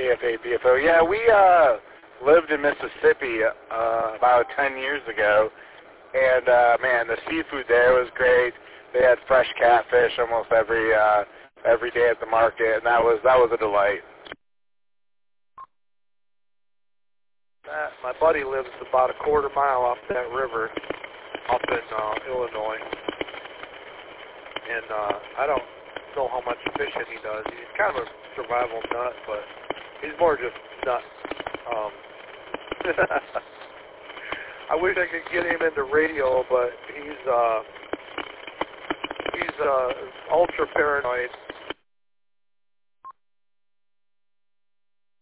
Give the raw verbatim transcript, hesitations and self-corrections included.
A F A B F O. Yeah, we uh, lived in Mississippi uh, about ten years ago, and uh, man, the seafood there was great. They had fresh catfish almost every uh, every day at the market, and that was that was a delight. Uh, my buddy lives about a quarter mile off that river, up in uh, Illinois, and uh, I don't know how much fishing he does. He's kind of a survival nut, but he's more just nut. Um, I wish I could get him into radio, but he's uh, he's uh, ultra paranoid.